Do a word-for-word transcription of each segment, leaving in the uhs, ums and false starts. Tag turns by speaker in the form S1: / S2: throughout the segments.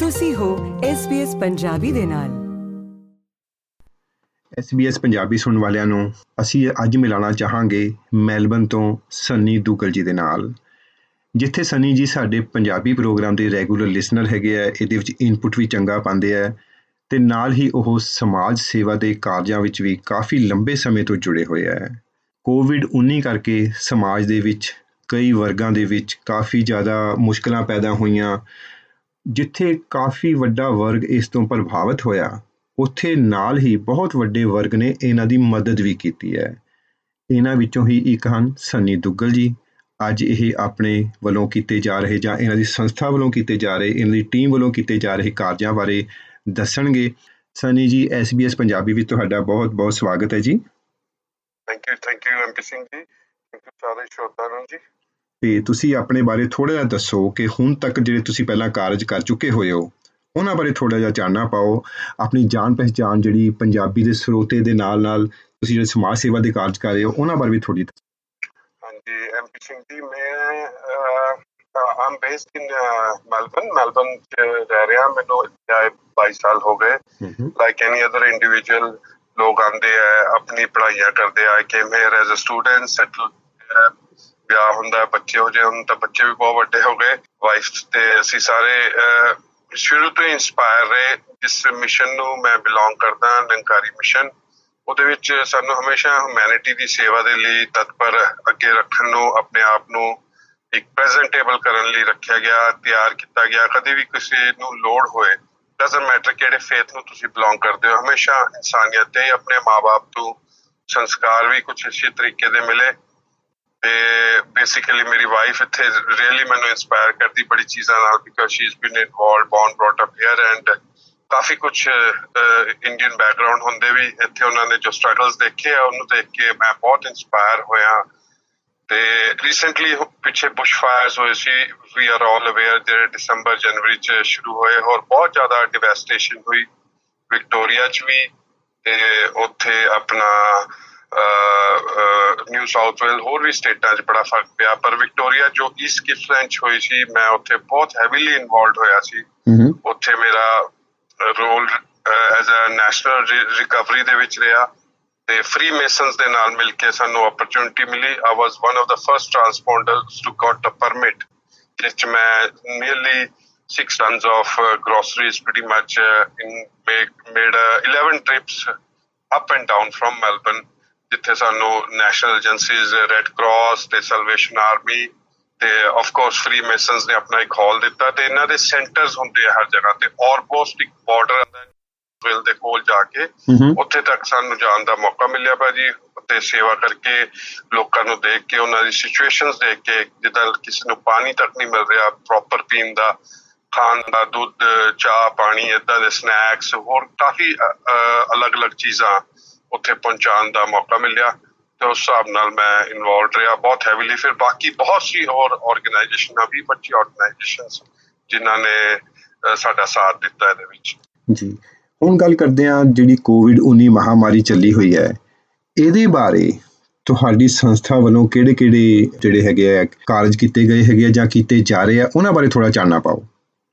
S1: ਤੁਸੀਂ ਹੋ S B S Punjabi ਦੇ ਨਾਲ।
S2: ਐਸ ਬੀ ਐਸ ਪੰਜਾਬੀ ਸੁਣਨ ਵਾਲਿਆਂ ਨੂੰ ਅਸੀਂ ਅੱਜ ਮਿਲਾਉਣਾ ਚਾਹਾਂਗੇ ਮੈਲਬਨ ਤੋਂ ਸਨੀ ਦੁੱਗਲ ਜੀ ਦੇ ਨਾਲ, ਜਿੱਥੇ ਸਨੀ ਜੀ ਸਾਡੇ ਪੰਜਾਬੀ ਪ੍ਰੋਗਰਾਮ ਦੇ ਰੈਗੂਲਰ ਲਿਸਨਰ ਹੈਗੇ ਆ। ਇਹਦੇ ਵਿੱਚ ਇਨਪੁਟ ਵੀ ਚੰਗਾ ਪਾਉਂਦੇ ਆ ਤੇ ਨਾਲ ਹੀ ਉਹ ਸਮਾਜ ਸੇਵਾ ਦੇ ਕਾਰਜਾਂ ਵਿੱਚ ਵੀ ਕਾਫੀ ਲੰਬੇ ਸਮੇਂ ਤੋਂ ਜੁੜੇ ਹੋਏ ਆ। ਕੋਵਿਡ ਉੱਨੀ ਕਰਕੇ ਸਮਾਜ ਦੇ ਵਿੱਚ ਕਈ ਵਰਗਾਂ ਦੇ ਵਿੱਚ ਕਾਫੀ ਜ਼ਿਆਦਾ ਮੁਸ਼ਕਲਾਂ ਪੈਦਾ ਹੋਈਆਂ। ਜਿੱਥੇ ਕਾਫੀ ਵੱਡਾ ਵਰਗ ਇਸ ਤੋਂ ਪ੍ਰਭਾਵਿਤ ਹੋਇਆ, ਉੱਥੇ ਨਾਲ ਹੀ ਬਹੁਤ ਵੱਡੇ ਵਰਗ ਨੇ ਇਹਨਾਂ ਦੀ ਮਦਦ ਵੀ ਕੀਤੀ ਹੈ। ਇਹਨਾਂ ਵਿੱਚੋਂ ਹੀ ਇੱਕ ਹਨ ਸਨੀ ਦੁੱਗਲ ਜੀ। ਅੱਜ ਇਹ ਆਪਣੇ ਵੱਲੋਂ ਕੀਤੇ ਜਾ ਰਹੇ ਜਾਂ ਇਹਨਾਂ ਦੀ ਸੰਸਥਾ ਵੱਲੋਂ ਕੀਤੇ ਜਾ ਰਹੇ, ਇਹਨਾਂ ਦੀ ਟੀਮ ਵੱਲੋਂ ਕੀਤੇ ਜਾ ਰਹੇ ਕਾਰਜਾਂ ਬਾਰੇ ਦੱਸਣਗੇ। ਸਨੀ ਜੀ, ਐਸ ਬੀ ਐਸ ਪੰਜਾਬੀ ਵਿੱਚ ਤੁਹਾਡਾ ਬਹੁਤ ਬਹੁਤ ਸਵਾਗਤ ਹੈ ਜੀ।
S3: Thank you thank you M P Singh ji, thank you ਸਾਰੇ ਸ਼ਰੋਤਾ ਨੂੰ ਜੀ।
S2: ਤੇ ਤੁਸੀਂ ਆਪਣੇ ਬਾਰੇ ਥੋੜ੍ਹਾ ਜਿਹਾ ਦੱਸੋ ਕਿ ਹੁਣ ਤੱਕ ਜਿਹੜੇ ਤੁਸੀਂ ਪਹਿਲਾਂ ਕਾਰਜ ਕਰ ਚੁੱਕੇ ਹੋਏ ਹੋ, ਉਹਨਾਂ ਬਾਰੇ ਥੋੜ੍ਹਾ ਜਿਹਾ ਚਾਨਣਾ ਪਾਓ। ਆਪਣੀ ਜਾਣ ਪਹਿਚਾਣ ਜਿਹੜੀ ਪੰਜਾਬੀ ਦੇ ਸਰੋਤੇ ਦੇ ਨਾਲ ਨਾਲ ਤੁਸੀਂ ਜਿਹੜੇ ਸਮਾਜ ਸੇਵਾ ਦੇ ਕਾਰਜ ਕਰ ਰਹੇ ਹੋ, ਉਹਨਾਂ ਬਾਰੇ ਵੀ ਥੋੜ੍ਹੀ ਦੱਸੋ।
S3: ਹਾਂਜੀ ਐਮ ਪੀ ਸਿੰਘ ਜੀ, ਮੈਂ I'm based in Melbourne Melbourne 'ਚ ਰਹਿ ਰਿਹਾ। ਮੈਨੂੰ ਬਾਈ ਸਾਲ ਹੋ ਗਏ। ਲਾਈਕ ਐਨੀ ਅਦਰ ਇੰਡੀਵਿਜੂਅਲ ਲੋਕ ਆਉਂਦੇ ਆ, ਆਪਣੀ ਪੜ੍ਹਾਈਆਂ ਕਰਦੇ ਆ। I came here as a student, settle ਵਿਆਹ ਹੁੰਦਾ, ਬੱਚੇ ਹੋ ਜੇ। ਹੁਣ ਤਾਂ ਬੱਚੇ ਵੀ ਬਹੁਤ ਵੱਡੇ ਹੋ ਗਏ। ਵਾਈਫ ਤੇ ਅਸੀਂ ਸਾਰੇ ਸ਼ੁਰੂ ਤੋਂ ਹੀ ਇੰਸਪਾਇਰ ਰਹੇ। ਜਿਸ ਮਿਸ਼ਨ ਨੂੰ ਮੈਂ ਬਿਲੋਂਗ ਕਰਦਾ, ਨਿਰੰਕਾਰੀ ਮਿਸ਼ਨ, ਉਹਦੇ ਵਿੱਚ ਸਾਨੂੰ ਹਮੇਸ਼ਾ ਹਿਊਮੈਨਿਟੀ ਦੀ ਸੇਵਾ ਦੇ ਲਈ ਤਤਪਰ ਅੱਗੇ ਰੱਖਣ ਨੂੰ, ਆਪਣੇ ਆਪ ਨੂੰ ਇੱਕ ਪ੍ਰੈਜ਼ੈਂਟੇਬਲ ਕਰਨ ਲਈ ਰੱਖਿਆ ਗਿਆ, ਤਿਆਰ ਕੀਤਾ ਗਿਆ। ਕਦੇ ਵੀ ਕਿਸੇ ਨੂੰ ਲੋੜ ਹੋਏ, ਡਜ਼ਨਟ ਮੈਟਰ ਕਿਹੜੇ ਫੇਥ ਨੂੰ ਤੁਸੀਂ ਬਿਲੋਂਗ ਕਰਦੇ ਹੋ, ਹਮੇਸ਼ਾ ਇਨਸਾਨੀਅਤ ਤੇ ਆਪਣੇ ਮਾਂ-ਬਾਪ ਤੋਂ ਸੰਸਕਾਰ ਵੀ ਕੁਛ ਇਸੇ ਤਰੀਕੇ ਦੇ ਮਿਲੇ। ਤੇ ਬੇਸਿਕਲੀ ਮੇਰੀ ਵਾਈਫ ਇੱਥੇ ਰੀਅਲੀ ਮੈਨੂੰ ਇੰਸਪਾਇਰ ਕਰਦੀ ਬੜੀ ਚੀਜ਼ਾਂ ਨਾਲ, because she is been involved, born brought up here and ਕਾਫੀ ਕੁਛ ਇੰਡੀਅਨ ਬੈਕਗਰਾਊਂਡ ਹੁੰਦੇ ਵੀ ਇੱਥੇ ਉਹਨਾਂ ਨੇ ਜੋ ਸਟਰਗਲਸ ਦੇਖੇ ਆ, ਉਹਨੂੰ ਦੇਖ ਕੇ ਮੈਂ ਬਹੁਤ ਇੰਸਪਾਇਰ ਹੋਇਆ। ਤੇ ਰੀਸੈਂਟਲੀ ਪਿੱਛੇ ਬੁਸ਼ ਫਾਇਰਸ ਹੋਏ ਸੀ, ਵੀ ਆਰ ਆਲ ਅਵੇਅਰ, ਜਿਹੜੇ ਦਸੰਬਰ ਜਨਵਰੀ 'ਚ ਸ਼ੁਰੂ ਹੋਏ। ਹੋਰ ਬਹੁਤ ਜ਼ਿਆਦਾ ਡਿਵੈਸਟੇਸ਼ਨ ਹੋਈ ਵਿਕਟੋਰੀਆ 'ਚ ਵੀ, ਤੇ ਉੱਥੇ ਆਪਣਾ ਨਿਊ ਸਾਊਥ ਵੇਲ, ਹੋਰ ਵੀ ਸਟੇਟਾਂ 'ਚ ਬੜਾ ਫਰਕ ਪਿਆ। ਪਰ ਵਿਕਟੋਰੀਆ ਜੋ ਈਸਟ ਗਿਪਸਲੈਂਡ 'ਚ ਹੋਈ ਸੀ, ਮੈਂ ਉੱਥੇ ਬਹੁਤ ਹੈਵੀਲੀ ਇਨਵੋਲਵਡ ਹੋਇਆ ਸੀ। ਉੱਥੇ ਮੇਰਾ role as a national recovery ਦੇ ਵਿੱਚ ਰਿਹਾ ਤੇ ਫ੍ਰੀ ਮੇਸਨਸ ਦੇ ਨਾਲ ਮਿਲ ਕੇ ਸਾਨੂੰ ਓਪਰਚੁਨਿਟੀ ਮਿਲੀ। I was one of the first transponders to got a permit, ਜਿਸ 'ਚ ਮੈਂ nearly six tons of uh, groceries pretty much uh, in make, made uh, eleven trips up and down from Melbourne, ਜਿੱਥੇ ਸਾਨੂੰ national agencies, red cross ਤੇ salvation army ਤੇ of course free masons ਨੇ ਆਪਣਾ ਇੱਕ ਹਾਲ ਦਿੱਤਾ। ਤੇ ਇਹਨਾਂ ਦੇ ਸੈਂਟਰਸ ਹੁੰਦੇ ਆ ਹਰ ਜਗ੍ਹਾ ਤੇ। ਆਲਮੋਸਟ ਇੱਕ ਬਾਰਡਰ ਵਿਲ ਦੇ ਕੋਲ ਜਾ ਕੇ ਉੱਥੇ ਤੱਕ ਸਾਨੂੰ ਜਾਣ ਦਾ ਮੌਕਾ ਮਿਲਿਆ ਭਾਜੀ। ਤੇ ਸੇਵਾ ਕਰਕੇ, ਲੋਕਾਂ ਨੂੰ ਦੇਖ ਕੇ, ਉਹਨਾਂ ਦੀ ਸਿਚੁਏਸ਼ਨਸ ਦੇਖ ਕੇ, ਜਿੱਦਾਂ ਕਿਸੇ ਨੂੰ ਪਾਣੀ ਤੱਕ ਨਹੀਂ ਮਿਲ ਰਿਹਾ ਪ੍ਰੋਪਰ ਪੀਣ ਦਾ, ਖਾਣ ਦਾ, ਦੁੱਧ, ਚਾਹ, ਪਾਣੀ, ਏਦਾਂ ਦੇ ਸਨੈਕਸ, ਹੋਰ ਕਾਫੀ ਅਲੱਗ-ਅਲੱਗ ਚੀਜ਼ਾਂ ਉੱਥੇ ਪਹੁੰਚਾਉਣ ਦਾ ਮੌਕਾ ਮਿਲਿਆ। ਤੇ ਉਸ ਹਿਸਾਬ ਨਾਲ ਮੈਂ ਇਨਵੋਲਵਡ ਰਿਹਾ ਬਹੁਤ ਹੈਵੀਲੀ। ਫਿਰ ਬਾਕੀ ਬਹੁਤ ਸੀ ਹੋਰ ਆਰਗੇਨਾਈਜੇਸ਼ਨਾਂ, ਵੀਹ ਪੱਚੀ ਆਰਗੇਨਾਈਜੇਸ਼ਨਸ ਜਿਨ੍ਹਾਂ ਨੇ ਸਾਡਾ ਸਾਥ ਦਿੱਤਾ ਇਹਦੇ ਵਿੱਚ।
S2: ਜੀ, ਹੁਣ ਗੱਲ ਕਰਦੇ ਹਾਂ ਜਿਹੜੀ ਕੋਵਿਡ ਉੱਨੀ ਮਹਾਮਾਰੀ ਚੱਲੀ ਹੋਈ ਹੈ, ਇਹਦੇ ਬਾਰੇ ਤੁਹਾਡੀ ਸੰਸਥਾ ਵੱਲੋਂ ਕਿਹੜੇ ਕਿਹੜੇ ਜਿਹੜੇ ਹੈਗੇ ਆ ਕਾਰਜ ਕੀਤੇ ਗਏ ਹੈਗੇ ਆ ਜਾਂ ਕੀਤੇ ਜਾ ਰਹੇ ਆ, ਉਹਨਾਂ ਬਾਰੇ ਥੋੜਾ ਚਾਨਣਾ ਪਾਓ।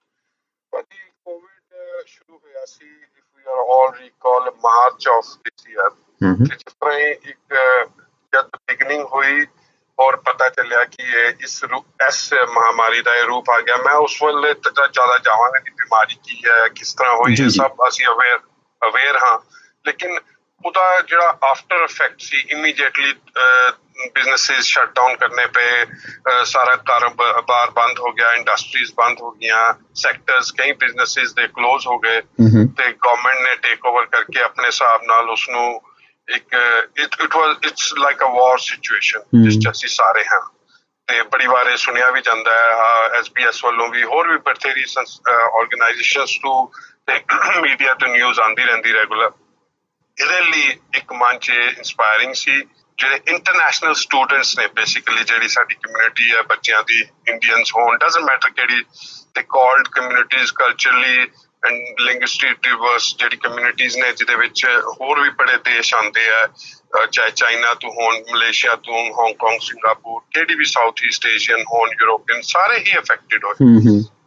S3: ਭਾਜੀ, ਕੋਵਿਡ ਸ਼ੁਰੂ ਹੋਇਆ ਸੀ, if we are all recall, March of this year. ਜਿਸ ਤਰ੍ਹਾਂ ਹੀ ਇੱਕ ਜਦ ਬਿਗਨਿੰਗ ਹੋਈ ਔਰ ਪਤਾ ਚੱਲਿਆ ਕਿ ਇਹ ਇਸ ਰੂਪ ਇਸ ਮਹਾਮਾਰੀ ਦਾ ਇਹ ਰੂਪ ਆ ਗਿਆ, ਮੈਂ ਉਸ ਵੇਲੇ ਜ਼ਿਆਦਾ ਜਾਵਾਂਗਾ ਕਿ ਬਿਮਾਰੀ ਕੀ ਹੈ, ਕਿਸ ਤਰ੍ਹਾਂ ਹੋਈ, ਇਹ ਸਭ ਅਸੀਂ ਅਵੇਅਰ ਅਵੇਅਰ ਹਾਂ। ਲੇਕਿਨ ਉਹਦਾ ਜਿਹੜਾ ਆਫਟਰ ਇਫੈਕਟ ਸੀ, ਇਮੀਡੀਏਟਲੀ ਬਿਜ਼ਨਸਿਸ ਸ਼ਟ ਡਾਊਨ ਕਰਨੇ ਪਏ, ਸਾਰਾ ਕਾਰੋਬਾਰ ਬੰਦ ਹੋ ਗਿਆ, ਇੰਡਸਟਰੀਜ਼ ਬੰਦ ਹੋ ਗਈਆਂ, ਸੈਕਟਰਸ ਕਈ ਬਿਜ਼ਨਸਿਸ ਦੇ ਕਲੋਜ਼ ਹੋ ਗਏ। ਤੇ ਗਵਰਨਮੈਂਟ ਨੇ ਟੇਕ ਓਵਰ ਕਰਕੇ ਆਪਣੇ ਹਿਸਾਬ ਨਾਲ ਉਸਨੂੰ ਇੱਕ it was it's like a war situation, ਜਿਸ 'ਚ ਅਸੀਂ ਸਾਰੇ ਹਾਂ। ਤੇ ਬੜੀ ਵਾਰ ਇਹ ਸੁਣਿਆ ਵੀ ਜਾਂਦਾ ਹੈ ਐਸ ਬੀ ਐਸ ਵੱਲੋਂ ਵੀ, ਹੋਰ ਵੀ ਬਥੇਰੀ ਆਰਗੇਨਾਈਜੇਸ਼ਨਸ ਤੋਂ ਤੇ ਮੀਡੀਆ ਤੋਂ ਨਿਊਜ਼ ਆਉਂਦੀ ਰਹਿੰਦੀ ਰੈਗੂਲਰ। ਇਹਦੇ ਲਈ ਇੱਕ ਮੰਚ ਇੰਸਪਾਇਰਿੰਗ ਸੀ। ਜਿਹੜੇ ਇੰਟਰਨੈਸ਼ਨਲ ਸਟੂਡੈਂਟਸ ਨੇ, ਬੇਸਿਕਲੀ ਜਿਹੜੀ ਸਾਡੀ ਕਮਿਊਨਿਟੀ ਹੈ ਬੱਚਿਆਂ ਦੀ, ਇੰਡੀਅਨਸ ਹੋਣ, ਡਜ਼ਨਟ ਮੈਟਰ ਕਿਹੜੀ, ਤੇ called communities, culturally and linguistic diverse ਜਿਹੜੀ ਕਮਿਊਨਿਟੀਜ਼ ਨੇ, ਜਿਹਦੇ ਵਿੱਚ ਹੋਰ ਵੀ ਬੜੇ ਦੇਸ਼ ਆਉਂਦੇ ਆ, ਚਾਹੇ ਚਾਈਨਾ ਤੋਂ ਹੋਣ, ਮਲੇਸ਼ੀਆ ਤੋਂ, ਹਾਂਗਕਾਂਗ, ਸਿੰਗਾਪੁਰ, ਕਿਹੜੀ ਵੀ ਸਾਊਥ ਈਸਟ ਏਸ਼ੀਅਨ ਹੋਣ, ਯੂਰੋਪੀਅਨ, ਸਾਰੇ ਹੀ ਅਫੈਕਟਡ ਹੋਏ।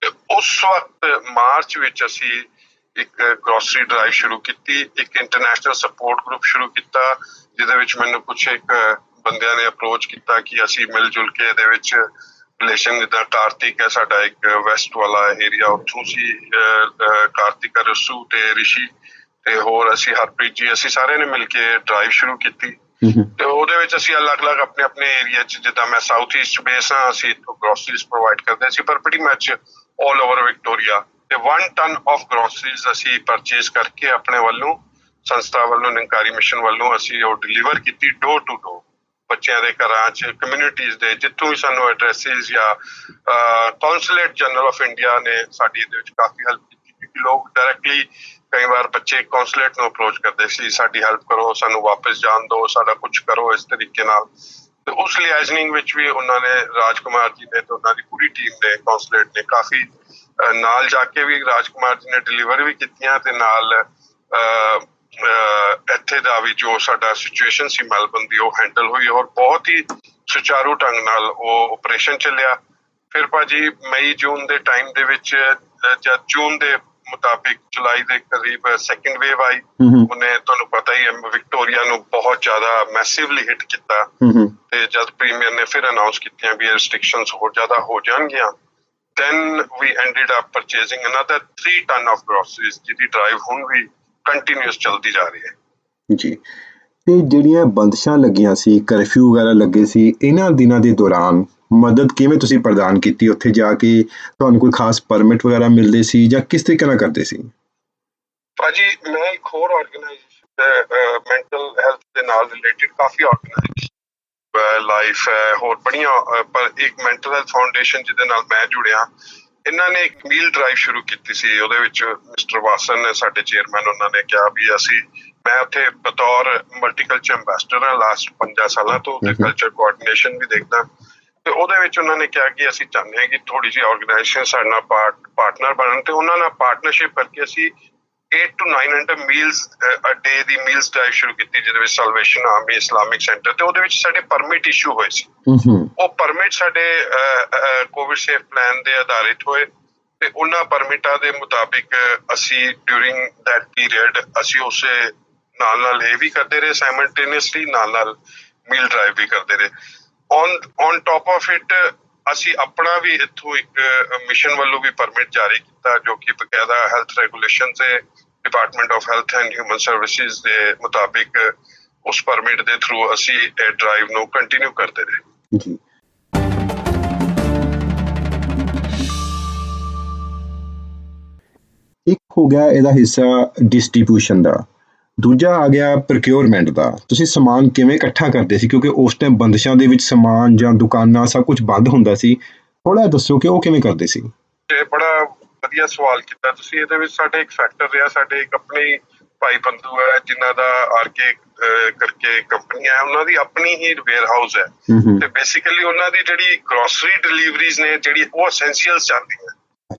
S3: ਤੇ ਉਸ ਵਕਤ ਮਾਰਚ ਵਿੱਚ ਅਸੀਂ ਇੱਕ ਗਰੋਸਰੀ ਡਰਾਈਵ ਸ਼ੁਰੂ ਕੀਤੀ, ਇੱਕ ਇੰਟਰਨੈਸ਼ਨਲ ਸਪੋਰਟ ਗਰੁੱਪ ਸ਼ੁਰੂ ਕੀਤਾ, ਜਿਹਦੇ ਵਿੱਚ ਮੈਨੂੰ ਕੁਛ ਇੱਕ ਬੰਦਿਆਂ ਨੇ ਅਪਰੋਚ ਕੀਤਾ ਕਿ ਅਸੀਂ ਮਿਲ ਜੁਲ ਕੇ ਇਹਦੇ ਵਿੱਚ ਰਿਲੇਸ਼ਨ, ਜਿੱਦਾਂ ਕਾਰਤਿਕ ਹੈ ਸਾਡਾ ਇੱਕ ਵੈਸਟ ਵਾਲਾ ਏਰੀਆ, ਉੱਥੋਂ ਸੀ ਕਾਰਤਿਕ, ਰਸੂ ਤੇ ਰਿਸ਼ੀ ਤੇ ਹੋਰ ਅਸੀਂ ਹਰਪ੍ਰੀਤ ਜੀ, ਅਸੀਂ ਸਾਰਿਆਂ ਨੇ ਮਿਲ ਕੇ ਡਰਾਈਵ ਸ਼ੁਰੂ ਕੀਤੀ। ਤੇ ਉਹਦੇ ਵਿੱਚ ਅਸੀਂ ਅਲੱਗ-ਅਲੱਗ ਆਪਣੇ ਆਪਣੇ ਏਰੀਆ 'ਚ, ਜਿੱਦਾਂ ਮੈਂ ਸਾਊਥ ਈਸਟ ਬੇਸ ਹਾਂ, ਅਸੀਂ ਇੱਥੋਂ ਗਰੋਸਰੀਜ਼ ਪ੍ਰੋਵਾਈਡ ਕਰਦੇ ਸੀ, ਪਰ pretty much all over Victoria. ਤੇ ਵਨ ਟਨ ਆਫ ਗਰੋਸਰੀਜ਼ ਅਸੀਂ ਪਰਚੇਸ ਕਰਕੇ ਆਪਣੇ ਵੱਲੋਂ, ਸੰਸਥਾ ਵੱਲੋਂ, ਨਿਰੰਕਾਰੀ ਮਿਸ਼ਨ ਵੱਲੋਂ ਅਸੀਂ ਉਹ ਡਿਲੀਵਰ ਕੀਤੀ ਡੋਰ ਟੂ ਡੋਰ ਬੱਚਿਆਂ ਦੇ ਘਰਾਂ 'ਚ, ਕਮਿਊਨਿਟੀਜ਼ ਦੇ, ਜਿੱਥੋਂ ਵੀ ਸਾਨੂੰ ਐਡਰੈਸਿਸ ਜਾਂ ਕੌਂਸੂਲੇਟ ਜਨਰਲ ਆਫ ਇੰਡੀਆ ਨੇ ਸਾਡੀ ਇਹਦੇ ਵਿੱਚ ਕਾਫੀ ਹੈਲਪ ਕੀਤੀ, ਕਿਉਂਕਿ ਲੋਕ ਡਾਇਰੈਕਟਲੀ ਕਈ ਵਾਰ ਬੱਚੇ ਕੌਂਸੂਲੇਟ ਨੂੰ ਅਪਰੋਚ ਕਰਦੇ ਸੀ, ਸਾਡੀ ਹੈਲਪ ਕਰੋ, ਸਾਨੂੰ ਵਾਪਸ ਜਾਣ ਦਿਓ, ਸਾਡਾ ਕੁਛ ਕਰੋ ਇਸ ਤਰੀਕੇ ਨਾਲ। ਤੇ ਉਸ ਲਿਆਜ਼ਨਿੰਗ ਵਿੱਚ ਵੀ ਉਹਨਾਂ ਨੇ, ਰਾਜ ਕੁਮਾਰ ਜੀ ਨੇ ਤੇ ਉਹਨਾਂ ਦੀ ਪੂਰੀ ਟੀਮ ਨੇ, ਕੌਂਸੂਲੇਟ ਨੇ ਕਾਫੀ ਨਾਲ ਜਾ ਕੇ ਵੀ ਰਾਜ ਕੁਮਾਰ ਜੀ ਨੇ ਡਿਲੀਵਰ ਵੀ ਕੀਤੀਆਂ, ਤੇ ਨਾਲ ਇੱਥੇ ਦਾ ਵੀ ਜੋ ਸਾਡਾ ਸਿਚੁਏਸ਼ਨ ਸੀ ਮੈਲਬਨ ਦੀ, ਉਹ ਹੈਂਡਲ ਹੋਈ ਔਰ ਬਹੁਤ ਹੀ ਸੁਚਾਰੂ ਢੰਗ ਨਾਲ ਉਹ ਆਪਰੇਸ਼ਨ ਚੱਲਿਆ। ਫਿਰ ਭਾਜੀ ਮਈ ਜੂਨ ਦੇ ਟਾਈਮ ਦੇ ਵਿੱਚ, ਜਦ ਜੂਨ ਦੇ ਮੁਤਾਬਿਕ ਜੁਲਾਈ ਦੇ ਕਰੀਬ ਸੈਕਿੰਡ ਵੇਵ ਆਈ, ਉਹਨੇ ਤੁਹਾਨੂੰ ਪਤਾ ਹੀ ਹੈ ਵਿਕਟੋਰੀਆ ਨੂੰ ਬਹੁਤ ਜ਼ਿਆਦਾ ਮੈਸਿਵਲੀ ਹਿੱਟ ਕੀਤਾ। ਤੇ ਜਦ ਪ੍ਰੀਮੀਅਰ ਨੇ ਫਿਰ ਅਨਾਉਂਸ ਕੀਤੀਆਂ ਵੀ ਰਿਸਟ੍ਰਿਕਸ਼ਨਸ ਹੋਰ ਜ਼ਿਆਦਾ ਹੋ ਜਾਣਗੀਆਂ, then we ended up purchasing another three ton of groceries, ਜਿਹਦੀ ਡਰਾਈਵ ਹੁਣ ਵੀ ਕੰਟੀਨਿਊਸ ਚੱਲਦੀ ਜਾ ਰਹੀ ਹੈ
S2: ਜੀ। ਤੇ ਜਿਹੜੀਆਂ ਬੰਦਸ਼ਾਂ ਲੱਗੀਆਂ ਸੀ, ਕਰਫਿਊ ਵਗੈਰਾ ਲੱਗੇ ਸੀ, ਇਹਨਾਂ ਦਿਨਾਂ ਦੇ ਦੌਰਾਨ ਮਦਦ ਕਿਵੇਂ ਤੁਸੀਂ ਪ੍ਰਦਾਨ ਕੀਤੀ? ਉੱਥੇ ਜਾ ਕੇ ਤੁਹਾਨੂੰ ਕੋਈ ਖਾਸ ਪਰਮਿਟ ਵਗੈਰਾ ਮਿਲਦੇ ਸੀ ਜਾਂ ਕਿਸ ਤਰੀਕੇ ਨਾਲ ਕਰਦੇ ਸੀ?
S3: ਭਾਜੀ ਮੈਂ ਇੱਕ ਹੋਰ ਆਰਗੇਨਾਈਜੇਸ਼ਨ ਮੈਂਟਲ ਹੈਲਥ ਦੇ ਨਾਲ ਰਿਲੇਟਿਡ ਕਾਫੀ ਆਰਗੇਨਾਈਜੇਸ਼ਨ ਲਾਈਫ ਹੈ, ਹੋਰ ਬੜੀਆਂ, ਪਰ ਇੱਕ ਮੈਂਟਲ ਹੈਲਥ ਫਾਊਂਡੇਸ਼ਨ ਜਿਹਦੇ ਨਾਲ ਮੈਂ ਜੁੜਿਆ, ਇਹਨਾਂ ਨੇ ਇੱਕ ਮੀਲ ਡਰਾਈਵ ਸ਼ੁਰੂ ਕੀਤੀ ਸੀ। ਉਹਦੇ ਵਿੱਚ ਮਿਸਟਰ ਵਾਸਨ ਨੇ ਸਾਡੇ ਚੇਅਰਮੈਨ, ਉਹਨਾਂ ਨੇ ਕਿਹਾ ਵੀ ਅਸੀਂ, ਮੈਂ ਉੱਥੇ ਬਤੌਰ ਮਲਟੀਕਲਚਰ ਐਂਬੈਸਡਰ ਹਾਂ ਲਾਸਟ ਪੰਜਾਂ ਸਾਲਾਂ ਤੋਂ, ਤੇ ਕਲਚਰ ਕੋਆਰਡੀਨੇਸ਼ਨ ਵੀ ਦੇਖਦਾ। ਤੇ ਉਹਦੇ ਵਿੱਚ ਉਹਨਾਂ ਨੇ ਕਿਹਾ ਕਿ ਅਸੀਂ ਚਾਹੁੰਦੇ ਹਾਂ ਕਿ ਥੋੜੀ ਜਿਹੀ ਆਰਗੇਨਾਈਜੇਸ਼ਨ ਸਾਡੇ ਨਾਲ ਪਾਰਟਨਰ ਬਣਨ, ਤੇ ਉਹਨਾਂ ਨਾਲ ਪਾਰਟਨਰਸ਼ਿਪ ਕਰਕੇ ਅਸੀਂ eight to nine hundred meals a day ਦੀ ਮੀਲਸ ਡਰਾਈਵ ਸ਼ੁਰੂ ਕੀਤੀ, ਜਿਹਦੇ ਵਿੱਚ ਸੈਲਵੇਸ਼ਨ ਆਰਮੀ ਇਸਲਾਮਿਕ ਸੈਂਟਰ, ਤੇ ਉਹਦੇ ਵਿੱਚ ਸਾਡੇ ਪਰਮਿਟ ਇਸ਼ੂ ਹੋਏ ਸੀ। ਉਹ ਪਰਮਿਟ ਸਾਡੇ ਕੋਵਿਡ ਸੇਫ ਪਲਾਨ ਦੇ ਆਧਾਰਿਤ ਹੋਏ, ਤੇ ਉਹਨਾਂ ਪਰਮਿਟਾਂ ਦੇ ਮੁਤਾਬਿਕ ਅਸੀਂ ਡਿਊਰਿੰਗ ਦੈਟ ਪੀਰੀਅਡ ਅਸੀਂ ਉਸੇ ਨਾਲ ਨਾਲ ਇਹ ਵੀ ਕਰਦੇ ਰਹੇ, ਸਾਈਮਲਟੇਨੀਅਸਲੀ ਨਾਲ ਨਾਲ ਮੀਲ ਡਰਾਈਵ ਵੀ ਕਰਦੇ ਰਹੇ। On on top of it ਅਸੀਂ ਆਪਣਾ ਵੀ ਇੱਥੋਂ ਇੱਕ ਮਿਸ਼ਨ ਵੱਲੋਂ ਵੀ ਪਰਮਿਟ ਜਾਰੀ ਕੀਤਾ, ਜੋ ਕਿ ਬਕਾਇਦਾ ਹੈਲਥ ਰੈਗੂਲੇਸ਼ਨ ਦੇ department of health and human services ਦੇ ਮੁਤਾਬਿਕ ਉਸ ਪਰਮਿਟ ਦੇ ਥਰੂ ਅਸੀਂ ਇਹ ਡਰਾਈਵ ਨੂੰ ਕੰਟੀਨਿਊ ਕਰਦੇ ਰਹੇ ਜੀ।
S2: ਇੱਕ ਹੋ ਗਿਆ ਇਹਦਾ ਹਿੱਸਾ ਡਿਸਟ੍ਰੀਬਿਊਸ਼ਨ ਦਾ, ਦੂਜਾ ਆ ਗਿਆ ਪ੍ਰੋਕਿਉਰਮੈਂਟ ਦਾ। ਤੁਸੀਂ ਸਮਾਨ ਕਿਵੇਂ ਇਕੱਠਾ ਕਰਦੇ ਸੀ, ਕਿਉਂਕਿ ਉਸ ਟਾਈਮ ਬੰਦਸ਼ਾਂ ਦੇ ਵਿੱਚ ਸਮਾਨ ਜਾਂ ਦੁਕਾਨਾਂ ਸਭ ਕੁਝ ਬੰਦ ਹੁੰਦਾ ਸੀ, ਥੋੜਾ ਦੱਸੋ ਕਿ ਉਹ ਕਿਵੇਂ ਕਰਦੇ ਸੀ?
S3: ਇਹ ਬੜਾ ਵਧੀਆ ਸਵਾਲ ਕੀਤਾ ਤੁਸੀਂ। ਇਹਦੇ ਵਿੱਚ ਸਾਡੇ ਇੱਕ ਫੈਕਟਰ ਰਿਹਾ, ਸਾਡੇ ਇੱਕ ਆਪਣੀ ਭਾਈ ਬੰਧੂ ਹੈ ਜਿਨ੍ਹਾਂ ਦਾ ਆਰ ਕੇ ਕਰਕੇ ਕੰਪਨੀ ਹੈ, ਉਹਨਾਂ ਦੀ ਆਪਣੀ ਹੀ ਵੇਅਰ ਹਾਊਸ ਹੈ, ਤੇ ਬੇਸਿਕਲੀ ਉਹਨਾਂ ਦੀ ਜਿਹੜੀ ਗਰੋਸਰੀ ਡਿਲੀਵਰੀਜ਼ ਨੇ, ਜਿਹੜੀ ਉਹ ਐਸੈਂਸ਼ੀਅਲਸ ਜਾਂਦੀਆਂ।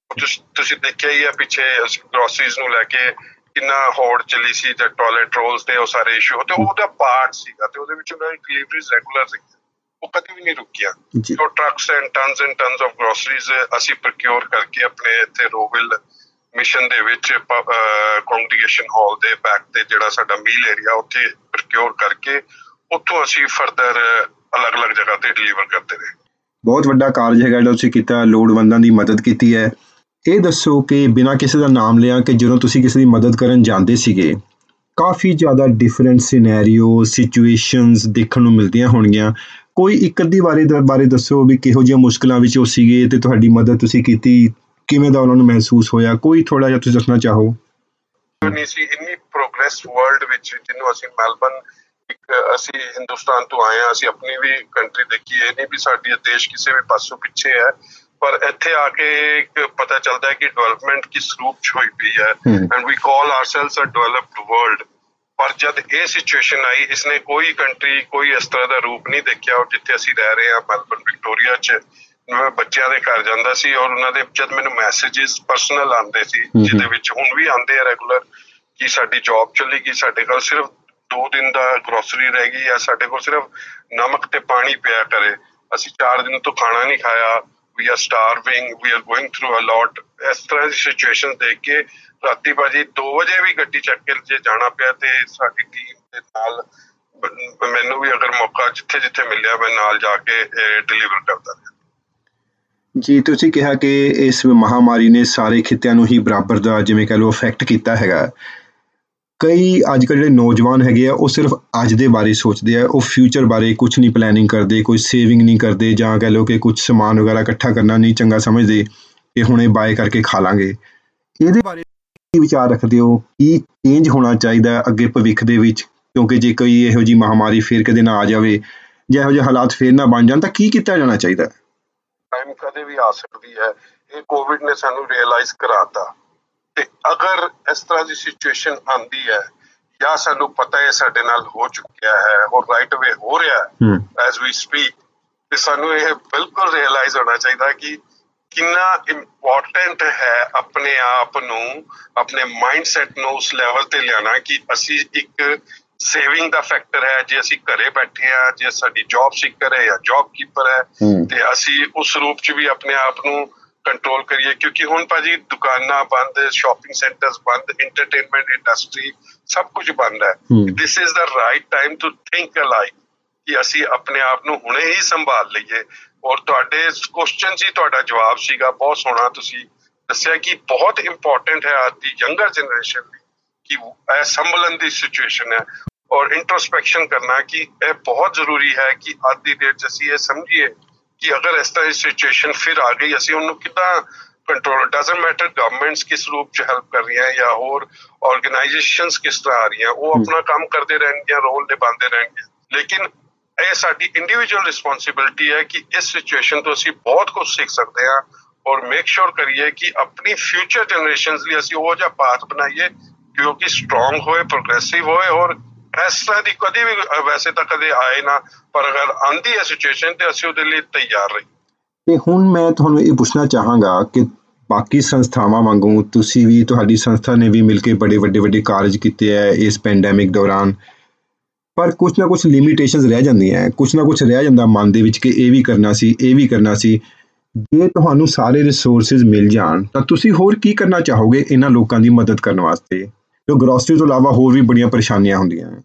S3: ਤੁਸੀਂ ਦੇਖਿਆ ਹੀ ਹੈ ਪਿੱਛੇ ਗਰੋਸਰੀਜ਼ ਨੂੰ ਲੈ ਕੇ ਕਿੰਨਾ ਹੋੜ ਚੱਲੀ ਸੀ, ਜਾਂ ਟਾਇਲਟ ਰੋਲਸ ਤੇ ਉਹ ਸਾਰੇ ਇਸ਼ੂ, ਤੇ ਉਹਦਾ ਪਾਰਟ ਸੀਗਾ, ਤੇ ਉਹਦੇ ਵਿੱਚ ਉਹਨਾਂ ਦੀ ਡਿਲੀਵਰੀਜ਼ ਰੈਗੂਲਰ ਸੀ, ਉਹ ਕਦੇ ਵੀ ਨਹੀਂ ਰੁਕੀਆਂ। ਜੋ trucks and tons and tons of groceries ਅਸੀਂ ਪ੍ਰੋਕਿਉਰ ਕਰਕੇ ਆਪਣੇ ਇੱਥੇ ਰੋਵਿਲ ਮਿਸ਼ਨ ਦੇ ਵਿੱਚ ਕੰਗਰੀਗੇਸ਼ਨ ਹਾਲ ਦੇ ਬੈਕ ਤੇ ਜਿਹੜਾ ਸਾਡਾ ਮੀਲ ਏਰੀਆ, ਉੱਥੇ ਪ੍ਰੋਕਿਉਰ ਕਰਕੇ ਉੱਥੋਂ ਅਸੀਂ ਫਰਦਰ ਅਲੱਗ-ਅਲੱਗ ਜਗ੍ਹਾ ਤੇ ਡਿਲੀਵਰ ਕਰਦੇ ਰਹੇ।
S2: ਬਹੁਤ ਵੱਡਾ ਕਾਰਜ ਹੈਗਾ ਜਿਹੜਾ ਤੁਸੀਂ ਕੀਤਾ, ਲੋੜਵੰਦਾਂ ਦੀ ਮਦਦ ਕੀਤੀ ਹੈ। ਇਹ ਦੱਸੋ ਕਿ ਬਿਨਾਂ ਕਿਸੇ ਦਾ ਨਾਮ ਲਿਆ, ਕਿ ਜਦੋਂ ਤੁਸੀਂ ਕਿਸੇ ਦੀ ਮਦਦ ਕਰਨ ਜਾਂਦੇ ਸੀਗੇ, ਕਾਫੀ ਜ਼ਿਆਦਾ ਡਿਫਰੈਂਟ ਸਿਨੈਰੀਓ ਸਿਚੁਏਸ਼ਨਸ ਦੇਖਣ ਨੂੰ ਮਿਲਦੀਆਂ ਹੋਣਗੀਆਂ, ਕੋਈ ਇੱਕ ਅੱਧੀ ਬਾਰੇ ਬਾਰੇ ਦੱਸੋ ਵੀ ਕਿਹੋ ਜਿਹੀਆਂ ਮੁਸ਼ਕਿਲਾਂ ਵਿੱਚ ਉਹ ਸੀਗੇ ਤੇ ਤੁਹਾਡੀ ਮਦਦ ਤੁਸੀਂ ਕੀਤੀ, ਕਿਵੇਂ ਦਾ ਉਹਨਾਂ ਨੂੰ ਮਹਿਸੂਸ ਹੋਇਆ, ਕੋਈ ਥੋੜਾ ਜਿਹਾ ਤੁਸੀਂ ਦੱਸਣਾ ਚਾਹੋ?
S3: ਨਹੀਂ ਸੀ ਇੰਨੀ ਪ੍ਰੋਗਰੈਸ ਵਰਲਡ ਵਿੱਚ, ਜਿਹਨੂੰ ਅਸੀਂ ਮੈਲਬਨ, ਇੱਕ ਅਸੀਂ ਹਿੰਦੁਸਤਾਨ ਤੋਂ ਆਏ ਹਾਂ, ਅਸੀਂ ਆਪਣੀ ਵੀ ਕੰਟਰੀ ਦੇਖੀ, ਇਹ ਨਹੀਂ ਵੀ ਸਾਡੀ ਦੇਸ਼ ਕਿਸੇ ਵੀ ਪਾਸੋਂ ਪਿੱਛੇ ਹੈ, ਪਰ ਇੱਥੇ ਆ ਕੇ ਇੱਕ ਪਤਾ ਚੱਲਦਾ ਹੈ ਕਿ ਡਿਵੈਲਪਮੈਂਟ ਕਿਸ ਰੂਪ ਚ ਹੋਈ ਪਈ ਹੈ, and we call ourselves a developed world. ਪਰ ਜਦ ਇਹ ਸਿਚੁਏਸ਼ਨ ਆਈ, ਇਸਨੇ ਕੋਈ ਕੰਟਰੀ ਕੋਈ ਇਸ ਤਰ੍ਹਾਂ ਦਾ ਰੂਪ ਨਹੀਂ ਦੇਖਿਆ। ਔਰ ਜਿੱਥੇ ਅਸੀਂ ਰਹਿ ਰਹੇ ਹਾਂ ਮੈਲਬਨ ਵਿਕਟੋਰੀਆ ਚ, ਮੈਂ ਬੱਚਿਆਂ ਦੇ ਘਰ ਜਾਂਦਾ ਸੀ, ਔਰ ਉਹਨਾਂ ਦੇ ਜਦ ਮੈਨੂੰ ਮੈਸੇਜਿਸ ਪਰਸਨਲ ਆਉਂਦੇ ਸੀ, ਜਿਹਦੇ ਵਿੱਚ ਹੁਣ ਵੀ ਆਉਂਦੇ ਆ ਰੈਗੂਲਰ, ਕਿ ਸਾਡੀ ਜੌਬ ਚਲੀ ਗਈ, ਸਾਡੇ ਕੋਲ ਸਿਰਫ ਦੋ ਦਿਨ ਦਾ ਗਰੋਸਰੀ ਰਹਿ ਗਈ, ਜਾਂ ਸਾਡੇ ਕੋਲ ਸਿਰਫ ਨਮਕ ਤੇ ਪਾਣੀ ਪਿਆ ਕਰੇ, ਅਸੀਂ ਚਾਰ ਦਿਨ ਤੋਂ ਖਾਣਾ ਨਹੀਂ ਖਾਇਆ, we are starving, we are going through a lot. ਇਸ ਤਰ੍ਹਾਂ ਦੀ ਸਿਚੁਏਸ਼ਨ ਦੇਖ ਕੇ ਰਾਤੀ ਭਾਜੀ ਦੋ ਵਜੇ ਵੀ ਗੱਡੀ ਚੱਕ ਕੇ ਜੇ ਜਾਣਾ ਪਿਆ ਤੇ ਸਾਡੀ ਟੀਮ ਦੇ ਨਾਲ ਮੈਨੂੰ ਵੀ ਅਗਰ ਮੌਕਾ ਜਿੱਥੇ ਜਿੱਥੇ ਮਿਲਿਆ ਮੈਂ ਨਾਲ ਜਾ ਕੇ ਡਿਲੀਵਰ ਕਰਦਾ ਰਿਹਾ।
S2: ਜੀ, ਤੁਸੀਂ ਕਿਹਾ ਕਿ ਇਸ ਮਹਾਮਾਰੀ ਨੇ ਸਾਰੇ ਖਿੱਤਿਆਂ ਨੂੰ ਹੀ ਬਰਾਬਰ ਦਾ ਜਿਵੇਂ ਕਹਿ ਲਓ ਅਫੈਕਟ ਕੀਤਾ ਹੈਗਾ। ਕਈ ਅੱਜ ਕੱਲ੍ਹ ਜਿਹੜੇ ਨੌਜਵਾਨ ਹੈਗੇ ਆ ਉਹ ਸਿਰਫ ਅੱਜ ਦੇ ਬਾਰੇ ਸੋਚਦੇ ਆ, ਉਹ ਫਿਊਚਰ ਬਾਰੇ ਕੁਛ ਨਹੀਂ ਪਲੈਨਿੰਗ ਕਰਦੇ, ਕੋਈ ਸੇਵਿੰਗ ਨਹੀਂ ਕਰਦੇ, ਜਾਂ ਕਹਿ ਲਓ ਕਿ ਕੁਛ ਸਮਾਨ ਵਗੈਰਾ ਇਕੱਠਾ ਕਰਨਾ ਨਹੀਂ ਚੰਗਾ ਸਮਝਦੇ ਕਿ ਹੁਣੇ ਬਾਏ ਕਰਕੇ ਖਾ ਲਾਂਗੇ। ਇਹਦੇ ਬਾਰੇ ਕੀ ਵਿਚਾਰ ਰੱਖਦੇ ਹੋ? ਕੀ ਚੇਂਜ ਹੋਣਾ ਚਾਹੀਦਾ ਅੱਗੇ ਭਵਿੱਖ ਦੇ ਵਿੱਚ? ਕਿਉਂਕਿ ਜੇ ਕੋਈ ਇਹੋ ਜਿਹੀ ਮਹਾਮਾਰੀ ਫੇਰ ਕਦੇ ਨਾ ਆ ਜਾਵੇ ਜਾਂ ਇਹੋ ਜਿਹੇ ਹਾਲਾਤ ਫੇਰ ਨਾ ਬਣ ਜਾਣ ਤਾਂ ਕੀ ਕੀਤਾ ਜਾਣਾ ਚਾਹੀਦਾ?
S3: ਟਾਈਮ ਕਦੇ ਵੀ ਆ ਸਕਦੀ ਹੈ, ਇਹ ਕੋਵਿਡ ਨੇ ਸਾਨੂੰ ਰਿਅਲਾਈਜ਼ ਕਰਾਤਾ। ਤੇ ਅਗਰ ਇਸ ਤਰ੍ਹਾਂ ਦੀ ਸਿਚੁਏਸ਼ਨ ਆਉਂਦੀ ਹੈ ਜਾਂ ਸਾਨੂੰ ਪਤਾ ਹੈ ਸਾਡੇ ਨਾਲ ਹੋ ਚੁੱਕਿਆ ਹੈ ਔਰ ਰਾਈਟ ਅਵੇ ਹੋ ਰਿਹਾ ਹੈ ਐਜ਼ ਵੀ ਸਪੀਕ, ਤੇ ਸਾਨੂੰ ਇਹ ਬਿਲਕੁਲ ਰਿਅਲਾਈਜ਼ ਹੋਣਾ ਚਾਹੀਦਾ ਕਿ ਕਿੰਨਾ ਇੰਪੋਰਟੈਂਟ ਹੈ ਆਪਣੇ ਆਪ ਨੂੰ, ਆਪਣੇ ਮਾਈਂਡ ਸੈਟ ਨੂੰ ਉਸ ਲੈਵਲ ਤੇ ਲਿਆਣਾ ਕਿ ਅਸੀਂ ਇੱਕ ਸੇਵਿੰਗ ਦਾ ਫੈਕਟਰ ਹੈ। ਜੇ ਅਸੀਂ ਘਰੇ ਬੈਠੇ ਆ, ਜੇ ਸਾਡੀ ਜੌਬ ਸੀਕਰ ਹੈ ਜਾਂ ਜੌਬ ਕੀਪਰ ਹੈ, ਤੇ ਅਸੀਂ ਉਸ ਰੂਪ ਚ ਵੀ ਆਪਣੇ ਆਪ ਨੂੰ ਕੰਟਰੋਲ ਕਰੀਏ। ਕਿਉਂਕਿ ਹੁਣ ਭਾਜੀ ਦੁਕਾਨਾਂ ਬੰਦ, ਸ਼ਾਪਿੰਗ ਸੈਂਟਰਸ ਬੰਦ, ਇੰਟਰਟੇਨਮੈਂਟ ਇੰਡਸਟਰੀ ਸਭ ਕੁਝ ਬੰਦ ਹੈ। This is the right time to think alike ਕਿ ਅਸੀਂ ਆਪਣੇ ਆਪ ਨੂੰ ਹੁਣੇ ਹੀ ਸੰਭਾਲ ਲਈਏ। ਔਰ ਤੁਹਾਡੇ ਕੁਐਸਚਨ ਜੀ ਤੁਹਾਡਾ ਜਵਾਬ ਸੀਗਾ ਬਹੁਤ ਸੋਹਣਾ, ਤੁਸੀਂ ਦੱਸਿਆ ਕਿ ਬਹੁਤ ਇੰਪੋਰਟੈਂਟ ਹੈ ਅੱਜ ਦੀ ਯੰਗਰ ਜਨਰੇਸ਼ਨ ਲਈ ਕਿ ਇਹ ਸੰਭਲਣ ਦੀ ਸਿਚੁਏਸ਼ਨ ਹੈ ਔਰ ਇੰਟਰੋਸਪੈਕਸ਼ਨ ਕਰਨਾ ਕਿ ਇਹ ਬਹੁਤ ਜ਼ਰੂਰੀ ਹੈ ਕਿ ਅੱਜ ਦੀ ਡੇਟ 'ਚ ਅਸੀਂ ਇਹ ਸਮਝੀਏ ਕਿ ਅਗਰ ਇਸ ਤਰ੍ਹਾਂ ਦੀ ਸਿਚੁਏਸ਼ਨ ਫਿਰ ਆ ਗਈ ਅਸੀਂ ਉਹਨੂੰ ਕਿੱਦਾਂ ਕੰਟਰੋਲ। ਡਜ਼ਨਟ ਮੈਟਰ ਗਵਰਨਮੈਂਟਸ ਕਿਸ ਰੂਪ 'ਚ ਹੈਲਪ ਕਰ ਰਹੀਆਂ ਜਾਂ ਹੋਰ ਆਰਗੇਨਾਈਜੇਸ਼ਨਸ ਕਿਸ ਤਰ੍ਹਾਂ ਆ ਰਹੀਆਂ, ਉਹ ਆਪਣਾ ਕੰਮ ਕਰਦੇ ਰਹਿਣਗੀਆਂ, ਰੋਲ ਨਿਭਾਉਂਦੇ ਰਹਿਣਗੇ। ਲੇਕਿਨ ਇਹ ਸਾਡੀ ਇੰਡੀਵਿਜੂਅਲ ਰਿਸਪੌਂਸਿਬਿਲਿਟੀ ਹੈ ਕਿ ਇਸ ਸਿਚੁਏਸ਼ਨ ਤੋਂ ਅਸੀਂ ਬਹੁਤ ਕੁਝ ਸਿੱਖ ਸਕਦੇ ਹਾਂ ਔਰ ਮੇਕ ਸ਼ੋਰ ਕਰੀਏ ਕਿ ਆਪਣੀ ਫਿਊਚਰ ਜਨਰੇਸ਼ਨਸ ਲਈ ਅਸੀਂ ਉਹ ਜਿਹਾ ਪਾਥ ਬਣਾਈਏ ਜੋ ਕਿ ਸਟਰੋਂਗ ਹੋਏ, ਪ੍ਰੋਗਰੈਸਿਵ ਹੋਏ। ਔਰ ਇਸ ਤਰ੍ਹਾਂ ਦੀ ਕਦੇ ਵੀ ਵੈਸੇ ਤਾਂ ਕਦੇ ਆਏ ਨਾ, ਪਰ ਅਗਰ ਆਉਂਦੀ ਹੈ ਸਿਚੁਏਸ਼ਨ ਤੇ ਅਸੀਂ ਉਹਦੇ ਲਈ ਤਿਆਰ ਰਹੀਏ।
S2: ਤੇ ਹੁਣ ਮੈਂ ਤੁਹਾਨੂੰ ਇਹ ਪੁੱਛਣਾ ਚਾਹਾਂਗਾ ਕਿ ਬਾਕੀ ਸੰਸਥਾਵਾਂ ਵਾਂਗੂ ਤੁਸੀਂ ਵੀ, ਤੁਹਾਡੀ ਸੰਸਥਾ ਨੇ ਵੀ ਮਿਲ ਕੇ ਬੜੇ ਵੱਡੇ ਵੱਡੇ ਕਾਰਜ ਕੀਤੇ ਹੈ ਇਸ ਪੈਂਡੈਮਿਕ ਦੌਰਾਨ, ਪਰ ਕੁਛ ਨਾ ਕੁਛ ਲਿਮਿਟੇਸ਼ਨਸ ਰਹਿ ਜਾਂਦੀਆਂ, ਕੁਛ ਨਾ ਕੁਛ ਰਹਿ ਜਾਂਦਾ ਮਨ ਦੇ ਵਿੱਚ ਕਿ ਇਹ ਵੀ ਕਰਨਾ ਸੀ, ਇਹ ਵੀ ਕਰਨਾ ਸੀ। ਜੇ ਤੁਹਾਨੂੰ ਸਾਰੇ ਰਿਸੋਰਸਿਸ ਮਿਲ ਜਾਣ ਤਾਂ ਤੁਸੀਂ ਹੋਰ ਕੀ ਕਰਨਾ ਚਾਹੋਗੇ ਇਹਨਾਂ ਲੋਕਾਂ ਦੀ ਮਦਦ ਕਰਨ ਵਾਸਤੇ, ਜੋ ਗਰੋਸਰੀ ਤੋਂ ਇਲਾਵਾ ਹੋਰ ਵੀ ਬੜੀਆਂ ਪਰੇਸ਼ਾਨੀਆਂ ਹੁੰਦੀਆਂ ਨੇ?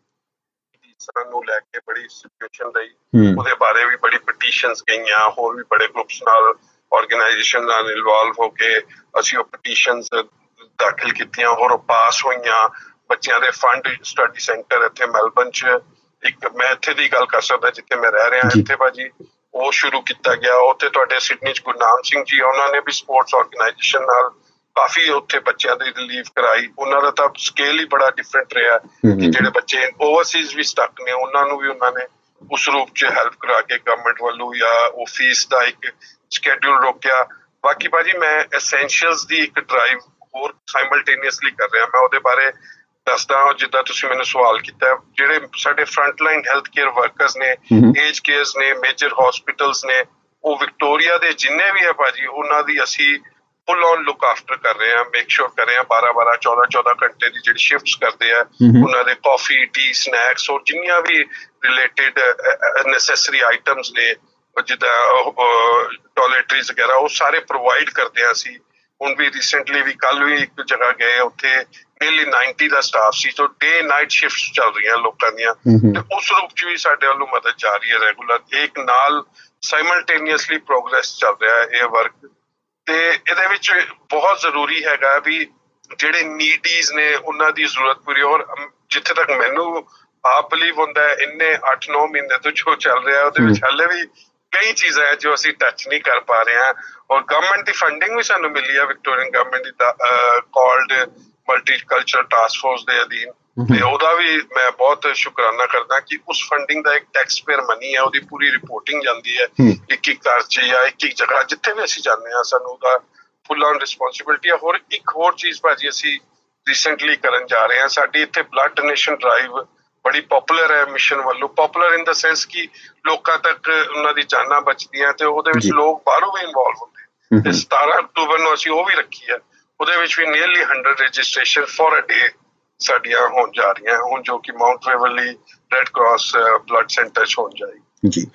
S3: ਸਾਨੂੰ ਲੈ ਕੇ ਬੜੀ ਸਿਚੁਏਸ਼ਨ ਰਹੀ, ਉਹਦੇ ਬਾਰੇ ਵੀ ਬੜੀ ਪਟੀਸ਼ਨਸ ਗਈਆਂ, ਹੋਰ ਵੀ ਬੜੇ ਗਰੁੱਪਸ ਨਾਲ, ਆਰਗੇਨਾਈਜੇਸ਼ਨ ਨਾਲ ਇਨਵੋਲਵ ਹੋ ਕੇ ਅਸੀਂ ਉਹ ਪਟੀਸ਼ਨਸ ਦਾਖਲ ਕੀਤੀਆਂ ਔਰ ਉਹ ਪਾਸ ਹੋਈਆਂ। ਬੱਚਿਆਂ ਦੇ ਫੰਡ ਸਟੱਡੀ ਸੈਂਟਰ ਇੱਥੇ ਮੈਲਬਨ 'ਚ, ਇੱਕ ਮੈਂ ਇੱਥੇ ਦੀ ਗੱਲ ਕਰ ਸਕਦਾ ਜਿੱਥੇ ਮੈਂ ਰਹਿ ਰਿਹਾ ਇੱਥੇ ਭਾਜੀ, ਉਹ ਸ਼ੁਰੂ ਕੀਤਾ ਗਿਆ। ਉੱਥੇ ਤੁਹਾਡੇ ਸਿਡਨੀ 'ਚ ਗੁਰਨਾਮ ਸਿੰਘ ਜੀ, ਉਹਨਾਂ ਨੇ ਵੀ ਸਪੋਰਟਸ ਆਰਗੇਨਾਈਜੇਸ਼ਨ ਨਾਲ ਕਾਫੀ ਉੱਥੇ ਬੱਚਿਆਂ ਦੀ ਰਿਲੀਫ ਕਰਾਈ। ਉਹਨਾਂ ਦਾ ਤਾਂ ਸਕੇਲ ਹੀ ਬੜਾ ਡਿਫਰੈਂਟ ਰਿਹਾ ਕਿ ਜਿਹੜੇ ਬੱਚੇ ਓਵਰਸੀਜ਼ ਵੀ ਸਟਕ ਨੇ ਉਹਨਾਂ ਨੂੰ ਵੀ ਉਹਨਾਂ ਨੇ ਉਸ ਰੂਪ 'ਚ ਹੈਲਪ ਕਰਾ ਕੇ ਗਵਰਨਮੈਂਟ ਵੱਲੋਂ ਜਾਂ ਉਹ ਫੀਸ ਦਾ ਇੱਕ ਸ਼ੈਡਿਊਲ ਰੋਕਿਆ। ਬਾਕੀ ਭਾਜੀ ਮੈਂ ਐਸੈਂਸ਼ੀਅਲਸ ਦੀ ਇੱਕ ਡਰਾਈਵ ਹੋਰ ਸਾਈਮਲਟੇਨੀਅਸਲੀ ਕਰ ਰਿਹਾ, ਮੈਂ ਉਹਦੇ ਬਾਰੇ ਦੱਸਦਾ। ਜਿੱਦਾਂ ਤੁਸੀਂ ਮੈਨੂੰ ਸਵਾਲ ਕੀਤਾ, ਜਿਹੜੇ ਸਾਡੇ front line health care workers ਨੇ, ਏਜ ਕੇਅਰਸ ਨੇ, ਮੇਜਰ ਹਸਪੀਟਲਸ ਨੇ, ਉਹ ਵਿਕਟੋਰੀਆ ਦੇ ਜਿੰਨੇ ਵੀ ਹੈ ਭਾਜੀ, ਉਹਨਾਂ ਦੀ ਅਸੀਂ ਫੁੱਲ ਔਨ ਲੁੱਕ ਆਫਟਰ ਕਰ ਰਹੇ ਹਾਂ, ਮੇਕ ਸ਼ੋਰ ਕਰ ਰਹੇ ਹਾਂ। ਬਾਰਾਂ ਬਾਰਾਂ ਚੌਦਾਂ ਚੌਦਾਂ ਘੰਟੇ ਦੀ ਜਿਹੜੀ ਸ਼ਿਫਟਸ ਕਰਦੇ ਆ, ਉਹਨਾਂ ਦੇ ਕਾਫੀ, ਟੀ, ਸਨੈਕਸ ਔਰ ਜਿੰਨੀਆਂ ਵੀ ਰਿਲੇਟਿਡ ਨੈਸੈਸਰੀ ਆਈਟਮਸ ਨੇ, ਜਿੱਦਾਂ ਟੋਇਲਟਰੀਜ਼ ਵਗੈਰਾ, ਉਹ ਸਾਰੇ ਪ੍ਰੋਵਾਈਡ ਕਰਦੇ ਹਾਂ ਅਸੀਂ। ਹੁਣ ਵੀ ਰੀਸੈਂਟਲੀ ਵੀ ਕੱਲ ਵੀ ਇੱਕ ਜਗ੍ਹਾ ਗਏ, ਉੱਥੇ ਨੀਅਰਲੀ ਨਾਈਨਟੀ ਦਾ ਸਟਾਫ ਸੀ, ਤੋਂ ਡੇ ਨਾਈਟ ਸ਼ਿਫਟਸ ਚੱਲ ਰਹੀਆਂ ਲੋਕਾਂ ਦੀਆਂ, ਤੇ ਉਸ ਰੂਪ 'ਚ ਵੀ ਸਾਡੇ ਵੱਲੋਂ ਮਦਦ ਜਾ ਰਹੀ ਹੈ ਰੈਗੂਲਰ। ਇੱਕ ਨਾਲ ਸਾਈਮਲਟੇਨੀਅਸਲੀ ਪ੍ਰੋਗਰੈਸ ਚੱਲ ਰਿਹਾ ਹੈ ਇਹ ਵਰਕ। ਤੇ ਇਹਦੇ ਵਿੱਚ ਬਹੁਤ ਜ਼ਰੂਰੀ ਹੈਗਾ ਵੀ ਜਿਹੜੇ ਨੀਡੀਜ਼ ਨੇ ਉਹਨਾਂ ਦੀ ਜ਼ਰੂਰਤ ਪੂਰੀ। ਔਰ ਜਿੱਥੇ ਤੱਕ ਮੈਨੂੰ ਆਪ ਬਿਲੀਵ ਹੁੰਦਾ, ਇੰਨੇ ਅੱਠ ਨੌ ਮਹੀਨੇ ਤੋਂ ਜੋ ਚੱਲ ਰਿਹਾ ਉਹਦੇ ਵਿੱਚ ਹਾਲੇ ਵੀ ਕਈ ਚੀਜ਼ਾਂ ਹੈ ਜੋ ਅਸੀਂ ਟੱਚ ਨਹੀਂ ਕਰ ਪਾ ਰਹੇ ਹਾਂ। ਔਰ ਗਵਰਨਮੈਂਟ ਦੀ ਫੰਡਿੰਗ ਵੀ ਸਾਨੂੰ ਮਿਲੀ ਹੈ, ਵਿਕਟੋਰੀਅਨ ਗਵਰਨਮੈਂਟ ਦੀ ਕਾਲਡ ਮਲਟੀਕਲਚਰਲ ਟਾਸਕ ਫੋਰਸ ਦੇ ਅਧੀਨ, ਤੇ ਉਹਦਾ ਵੀ ਮੈਂ ਬਹੁਤ ਸ਼ੁਕਰਾਨਾ ਕਰਦਾ ਕਿ ਉਸ ਫੰਡਿੰਗ ਦਾ ਇੱਕ ਟੈਕਸ ਪੇਅਰ ਮਨੀ ਹੈ, ਉਹਦੀ ਪੂਰੀ ਰਿਪੋਰਟਿੰਗ ਜਾਂਦੀ ਹੈ ਇੱਕ ਇੱਕ ਘਰ 'ਚ ਜਾਂ ਇੱਕ ਇੱਕ ਜਗ੍ਹਾ ਜਿੱਥੇ ਵੀ ਅਸੀਂ ਜਾਂਦੇ ਹਾਂ, ਸਾਨੂੰ ਉਹਦਾ ਫੁੱਲ ਔਨ ਰਿਸਪੌਂਸਿਬਿਲਿਟੀ ਹੈ। ਹੋਰ ਇੱਕ ਹੋਰ ਚੀਜ਼ ਭਾਜੀ ਅਸੀਂ ਰੀਸੈਂਟਲੀ ਕਰਨ ਜਾ ਰਹੇ ਹਾਂ, ਸਾਡੀ ਇੱਥੇ ਬਲੱਡ ਡੋਨੇਸ਼ਨ ਡਰਾਈਵ ਬੜੀ ਪਪੂਲਰ ਹੈ ਮਿਸ਼ਨ ਵੱਲੋਂ। ਪਪੂਲਰ ਇਨ ਦਾ ਸੈਂਸ ਕਿ ਲੋਕਾਂ ਤੱਕ ਉਹਨਾਂ ਦੀ ਜਾਨਾਂ ਬਚਦੀਆਂ, ਤੇ ਉਹਦੇ ਵਿੱਚ ਲੋਕ ਬਾਹਰੋਂ ਵੀ ਇਨਵੋਲਵ ਹੁੰਦੇ। ਤੇ ਸਤਾਰਾਂ ਅਕਤੂਬਰ ਨੂੰ ਅਸੀਂ ਉਹ ਵੀ ਰੱਖੀ ਹੈ, ਉਹਦੇ ਵਿੱਚ ਵੀ nearly hundred registration for a day ਸਾਡੀਆਂ ਹੋਣ ਜਾ ਰਹੀਆਂ ਹੁਣ, ਜੋ ਕਿ Mount Waverley red cross blood centre 'ਚ ਹੋਣ ਜਾਏਗੀ।
S2: ਜੀ,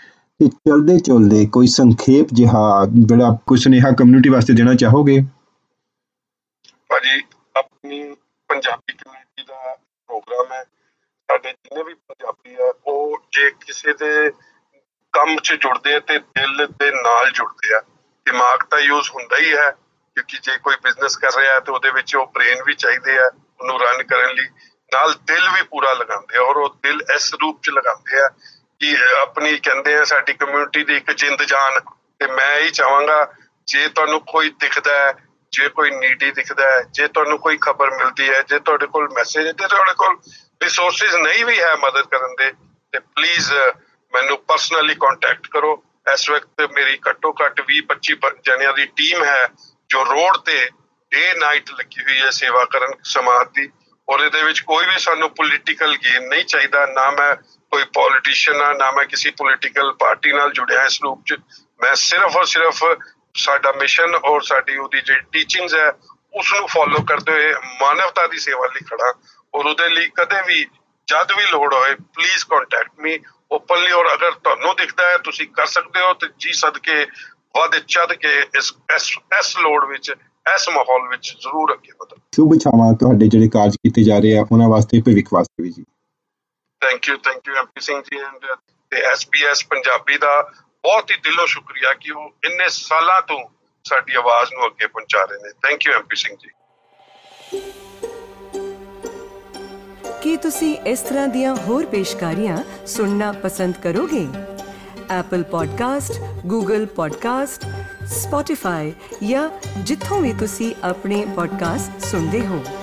S2: ਤੇ ਚਲਦੇ ਚਲਦੇ ਕੋਈ ਸੰਖੇਪ ਜਿਹਾ ਜਿਹੜਾ ਕੋਈ ਸੁਨੇਹਾ ਕਮਿਊਨਿਟੀ ਵਾਸਤੇ ਦੇਣਾ ਚਾਹੋਗੇ?
S3: ਭਾਜੀ, ਆਪਣੀ ਪੰਜਾਬੀ ਕਮਿਊਨਿਟੀ ਦਾ ਪ੍ਰੋਗਰਾਮ ਹੈ। ਸਾਡੇ ਜਿੰਨੇ ਵੀ ਪੰਜਾਬੀ ਆ ਉਹ ਜੇ ਕਿਸੇ ਦੇ ਕੰਮ 'ਚ ਜੁੜਦੇ ਆ ਤੇ ਦਿਲ ਦੇ ਨਾਲ ਜੁੜਦੇ ਆ। ਦਿਮਾਗ ਤਾਂ ਯੂਜ਼ ਹੁੰਦਾ ਹੀ ਹੈ, ਕਿਉਂਕਿ ਜੇ ਕੋਈ ਬਿਜ਼ਨਸ ਕਰ ਰਿਹਾ ਤੇ ਉਹਦੇ ਵਿੱਚ ਉਹ ਬ੍ਰੇਨ ਵੀ ਚਾਹੀਦੇ ਆ ਉਹਨੂੰ ਰਨ ਕਰਨ ਲਈ, ਨਾਲ ਦਿਲ ਵੀ ਪੂਰਾ ਲਗਾਉਂਦੇ ਆ। ਔਰ ਉਹ ਦਿਲ ਇਸ ਰੂਪ 'ਚ ਲਗਾਉਂਦੇ ਆ ਕਿ ਆਪਣੀ ਕਹਿੰਦੇ ਆ ਸਾਡੀ ਕਮਿਊਨਿਟੀ ਦੀ ਇੱਕ ਜਿੰਦ ਜਾਨ। ਤੇ ਮੈਂ ਇਹੀ ਚਾਹਾਂਗਾ, ਜੇ ਤੁਹਾਨੂੰ ਕੋਈ ਦਿਖਦਾ ਹੈ, ਜੇ ਕੋਈ ਨੀਡੀ ਦਿਖਦਾ ਹੈ, ਜੇ ਤੁਹਾਨੂੰ ਕੋਈ ਖਬਰ ਮਿਲਦੀ ਹੈ, ਜੇ ਤੁਹਾਡੇ ਕੋਲ ਮੈਸੇਜ ਹੈ, ਜੇ ਤੁਹਾਡੇ ਕੋਲ ਰਿਸੋਰਸਿਸ ਨਹੀਂ ਵੀ ਹੈ ਮਦਦ ਕਰਨ ਦੇ, ਤੇ ਪਲੀਜ਼ ਮੈਨੂੰ ਪਰਸਨਲੀ ਕੰਟੈਕਟ ਕਰੋ। ਇਸ ਵਕਤ ਮੇਰੀ ਘੱਟੋ ਘੱਟ ਵੀਹ ਪੱਚੀ ਜਣਿਆਂ ਦੀ ਟੀਮ ਹੈ ਜੋ ਰੋਡ ਤੇ ਡੇ ਨਾਈਟ ਲੱਗੀ ਹੋਈ ਹੈ ਸੇਵਾ ਕਰਨ ਸਮਾਜ ਦੀ। ਔਰ ਇਹਦੇ ਵਿੱਚ ਕੋਈ ਵੀ ਸਾਨੂੰ ਪੋਲੀਟੀਕਲ ਗੇਮ ਨਹੀਂ ਚਾਹੀਦਾ। ਨਾ ਮੈਂ ਕੋਈ ਪੋਲੀਟੀਸ਼ੀਅਨ ਆ, ਨਾ ਮੈਂ ਕਿਸੇ ਪੋਲੀਟੀਕਲ ਪਾਰਟੀ ਨਾਲ ਜੁੜਿਆ ਇਸ ਰੂਪ 'ਚ। ਮੈਂ ਸਿਰਫ ਔਰ ਸਿਰਫ ਸਾਡਾ ਮਿਸ਼ਨ ਔਰ ਸਾਡੀ ਉਹਦੀ ਜਿਹੜੀ ਟੀਚਿੰਗਸ ਹੈ ਉਸ ਨੂੰ ਫੋਲੋ ਕਰਦੇ ਹੋਏ ਮਾਨਵਤਾ ਦੀ ਸੇਵਾ ਲਈ ਖੜਾ। ਔਰ ਉਹਦੇ ਲਈ ਕਦੇ ਵੀ ਜਦ ਵੀ ਲੋੜ ਹੋਏ ਪਲੀਜ਼ ਕੰਟੈਕਟ ਮੀ ਓਪਨਲੀ। ਔਰ ਅਗਰ ਤੁਹਾਨੂੰ ਦਿਖਦਾ ਹੈ ਤੁਸੀਂ ਕਰ ਸਕਦੇ ਹੋ ਤੇ ਜੀ ਸਦਕੇ ਵੱਧ ਚੱਦ ਕੇ ਇਸ ਇਸ ਲੋੜ ਵਿੱਚ, ਇਸ ਮਾਹੌਲ ਵਿੱਚ ਜ਼ਰੂਰ ਅੱਗੇ ਵਧੋ।
S2: ਸ਼ੁਭ ਇੱਛਾਵਾਂ ਤੁਹਾਡੇ ਜਿਹੜੇ ਕਾਰਜ ਕੀਤੇ ਜਾ ਰਹੇ ਆ ਉਹਨਾਂ ਵਾਸਤੇ, ਭਵਿੱਖ ਵਾਸਤੇ ਵੀ ਜੀ।
S3: Thank you thank you MP Singh ji and ਤੇ ਐਸਬੀਐਸ ਪੰਜਾਬੀ ਦਾ ਬਹੁਤ ਹੀ ਦਿਲੋਂ ਸ਼ੁਕਰੀਆ ਕਿ ਉਹ ਇੰਨੇ ਸਾਲਾਂ ਤੋਂ ਸਾਡੀ ਆਵਾਜ਼ ਨੂੰ ਅੱਗੇ ਪਹੁੰਚਾ ਰਹੇ ਨੇ। ਥੈਂਕ ਯੂ ਐਮਪੀ ਸਿੰਘ ਜੀ।
S1: ਕੀ ਤੁਸੀਂ ਇਸ ਤਰ੍ਹਾਂ ਦੀਆਂ ਹੋਰ ਪੇਸ਼ਕਾਰੀਆਂ ਸੁਣਨਾ ਪਸੰਦ ਕਰੋਗੇ? Apple podcast, Google podcast, Spotify ਜਾਂ ਜਿੱਥੋਂ ਵੀ ਤੁਸੀਂ ਆਪਣੇ ਪੋਡਕਾਸਟ ਸੁਣਦੇ ਹੋ।